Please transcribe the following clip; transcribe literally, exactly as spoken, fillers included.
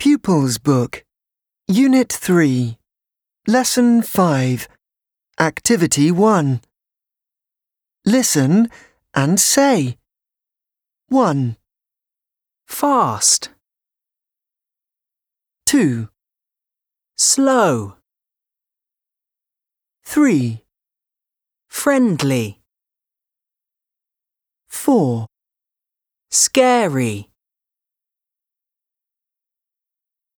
Pupils Book, Unit three, Lesson five, Activity one. Listen and say. one, Fast, two, slow, three, friendly, four, scary.